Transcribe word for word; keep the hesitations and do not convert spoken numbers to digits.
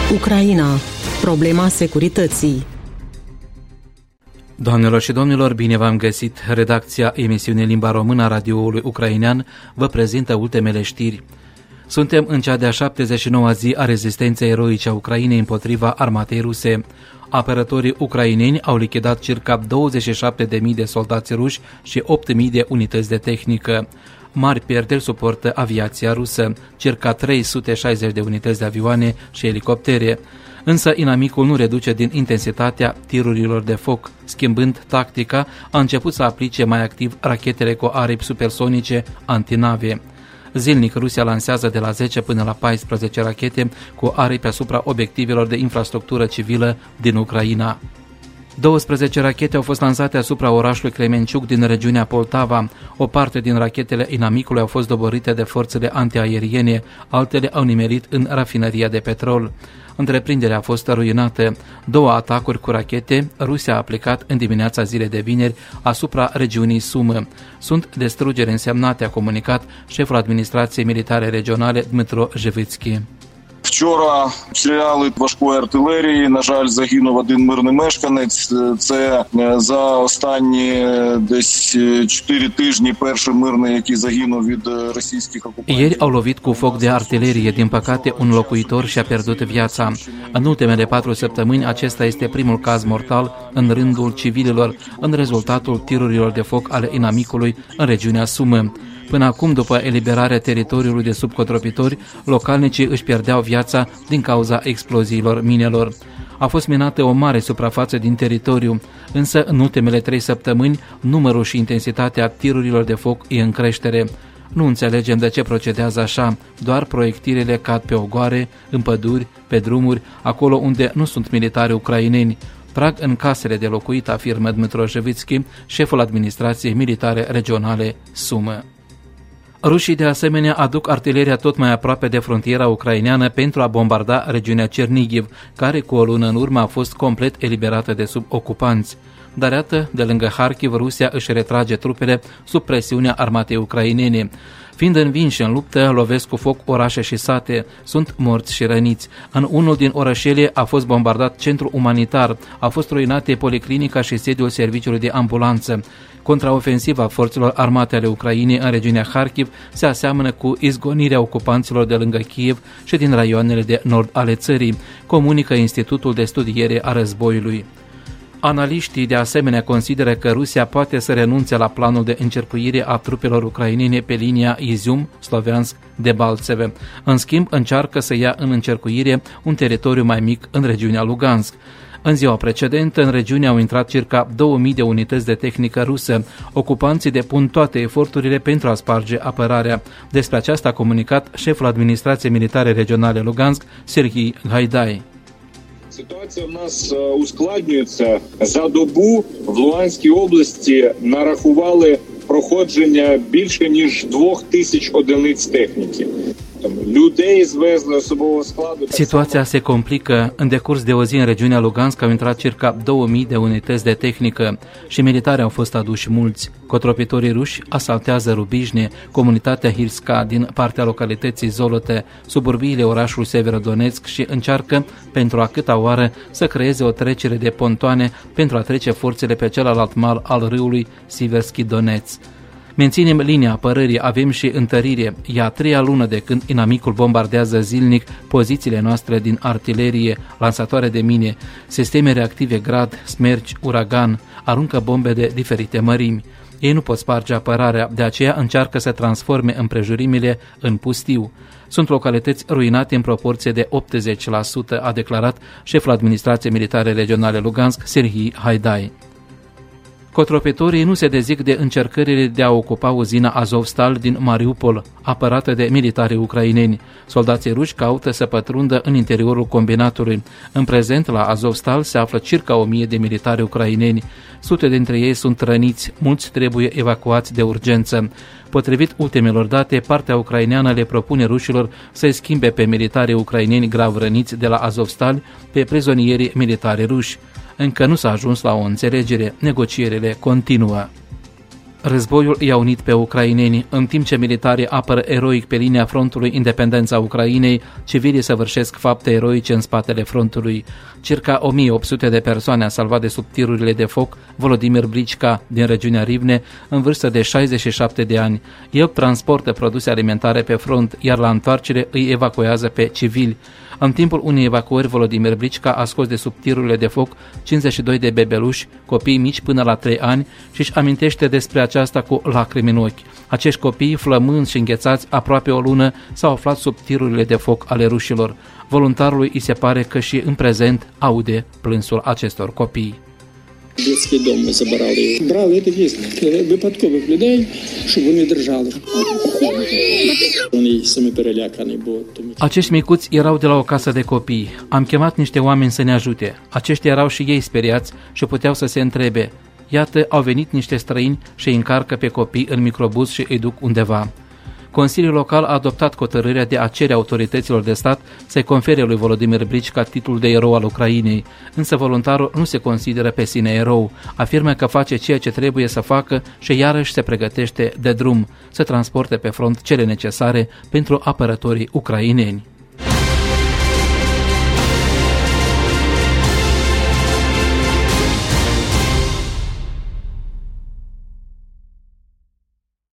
Ucraina. Problema securității. Doamnelor și domnilor, bine v-am găsit! Redacția emisiunii Limba Română a radioului ucrainean vă prezintă ultimele știri. Suntem în cea de-a șaptezeci și noua zi a rezistenței eroice a Ucrainei împotriva armatei ruse. Apărătorii ucraineni au lichidat circa douăzeci și șapte de mii de soldați ruși și opt mii de unități de tehnică. Mari pierderi suportă aviația rusă, circa trei sute șaizeci de unități de avioane și elicoptere. Însă inamicul nu reduce din intensitatea tirurilor de foc. Schimbând tactica, a început să aplice mai activ rachetele cu aripi supersonice antinave. Zilnic, Rusia lansează de la zece până la paisprezece rachete cu aripi asupra obiectivelor de infrastructură civilă din Ucraina. douăsprezece rachete au fost lansate asupra orașului Kremenciuk din regiunea Poltava. O parte din rachetele inamicului au fost doborite de forțele antiaeriene, altele au nimerit în rafinăria de petrol. Întreprinderea a fost ruinată. Două atacuri cu rachete Rusia a aplicat în dimineața zilei de vineri asupra regiunii Sumă. Sunt distrugeri însemnate, a comunicat șeful administrației militare regionale Dmytro Zhivitski. Вчора обстріляли важкої артилерії, на жаль, загинув один мирний мешканець. Це за останні десь чотири тижні перший мирний, який загинув від російських окупантів. Ieri au lovit cu foc de artilerie, din păcate un locuitor și-a pierdut viața. În ultimele patru săptămâni acesta este primul caz mortal în rândul civililor, în rezultatul tirurilor de foc ale inamicului în regiunea Sumă. Până acum, după eliberarea teritoriului de sub cotropitori, localnicii își pierdeau viața din cauza exploziilor minelor. A fost minată o mare suprafață din teritoriu, însă în ultimele trei săptămâni numărul și intensitatea tirurilor de foc e în creștere. Nu înțelegem de ce procedează așa, doar proiectilele cad pe ogoare, în păduri, pe drumuri, acolo unde nu sunt militari ucraineni. Trag în casele de locuit, afirmă Dmytro Zhivitski, șeful administrației militare regionale Sumă. Rușii de asemenea aduc artileria tot mai aproape de frontiera ucraineană pentru a bombarda regiunea Cernigiv, care cu o lună în urmă a fost complet eliberată de sub ocupanți. Dar iată, de lângă Harkiv, Rusia își retrage trupele sub presiunea armatei ucrainene. Fiind învinși în luptă, lovesc cu foc orașe și sate, sunt morți și răniți. În unul din orășele a fost bombardat centru umanitar, a fost ruinate policlinica și sediul serviciului de ambulanță. Contraofensiva forțelor armate ale Ucrainei în regiunea Harkiv se aseamănă cu izgonirea ocupanților de lângă Kiev și din raioanele de nord ale țării, comunică Institutul de Studiere a Războiului. Analiștii de asemenea consideră că Rusia poate să renunțe la planul de încercuire a trupelor ucrainene pe linia Izium-Sloviansk-Debaltseve. În schimb, încearcă să ia în încercuire un teritoriu mai mic în regiunea Lugansk. În ziua precedentă, în regiune au intrat circa două mii de unități de tehnică rusă. Ocupanții depun toate eforturile pentru a sparge apărarea. Despre aceasta a comunicat șeful administrației militare regionale Lugansk, Serhii Gaidai. Ситуація в нас ускладнюється. За добу в Луганській області нарахували проходження більше ніж двох тисяч одиниць техніки. Людей звезли особового складу. Situația se complică. În decurs de o zi în regiunea Lugansk au intrat circa două mii de unități de tehnică și militari au fost aduși mulți. Cotropitorii ruși asaltează Rubijne, comunitatea Hirska din partea localității Zolote, suburbiile orașului Severodonetsk și încearcă pentru a câta oară să creeze o trecere de pontoane pentru a trece forțele pe celălalt mal al râului Siverski Donetsk. Menținem linia apărării, avem și întărire. E a treia lună de când inamicul bombardează zilnic pozițiile noastre din artilerie, lansatoare de mine, sisteme reactive Grad, Smerci, Uragan, aruncă bombe de diferite mărimi. Ei nu pot sparge apărarea, de aceea încearcă să transforme împrejurimile în pustiu. Sunt localități ruinate în proporție de optzeci la sută, a declarat șeful administrației militare regionale Lugansk, Serhii Haidai. Cotropitorii nu se dezic de încercările de a ocupa uzina Azovstal din Mariupol, apărată de militari ucraineni. Soldații ruși caută să pătrundă în interiorul combinatului. În prezent, la Azovstal se află circa o mie de militari ucraineni. Sute dintre ei sunt răniți, mulți trebuie evacuați de urgență. Potrivit ultimelor date, partea ucraineană le propune rușilor să-i schimbe pe militarii ucraineni grav răniți de la Azovstal pe prizonierii militari ruși. Încă nu s-a ajuns la o înțelegere, negocierile continuă. Războiul i-a unit pe ucraineni. În timp ce militarii apără eroic pe linia frontului independența Ucrainei, civilii săvârșesc fapte eroice în spatele frontului. Circa o mie opt sute de persoane a salvat de sub tirurile de foc Volodimir Bricca din regiunea Rivne, în vârstă de șaizeci și șapte de ani. El transportă produse alimentare pe front, iar la întoarcere îi evacuează pe civili. În timpul unei evacuări, Volodimir Bricca a scos de sub tirurile de foc cincizeci și doi de bebeluși, copii mici până la trei ani, și își amintește despre aceasta cu lacrimi în ochi. Acești copii, flămânzi și înghețați aproape o lună, s-au aflat sub tirurile de foc ale rușilor. Voluntarului îi se pare că și în prezent aude plânsul acestor copii. Детський дом ми забирали. Брали це дійсно. Випадкових людей, щоб вони держали. Вони самі перелякані, бо тому... Acești micuți erau de la o casă de copii. Am chemat niște oameni să ne ajute. Aceștia erau și ei speriați și puteau să se întrebe. Iată, au venit niște străini și îi încarcă pe copii în microbuz și îi duc undeva. Consiliul local a adoptat hotărârea de a cere autorităților de stat să-i confere lui Volodimir Bricca titlul de erou al Ucrainei, însă voluntarul nu se consideră pe sine erou, afirmă că face ceea ce trebuie să facă și iarăși se pregătește de drum, să transporte pe front cele necesare pentru apărătorii ucraineni.